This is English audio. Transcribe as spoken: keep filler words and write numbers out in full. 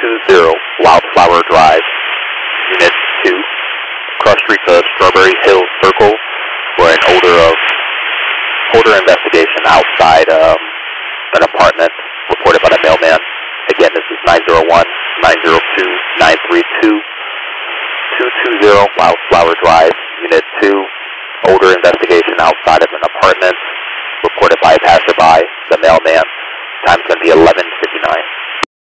two zero, Wildflower Drive, Unit two, cross street to Strawberry Hill Circle for an odor of odor investigation outside um, an apartment reported by the mailman. Again, this is nine zero one, nine zero two, nine three two, two two zero, Wildflower Drive, Unit two, odor investigation outside of an apartment reported by a passerby, the mailman. Time's going to be eleven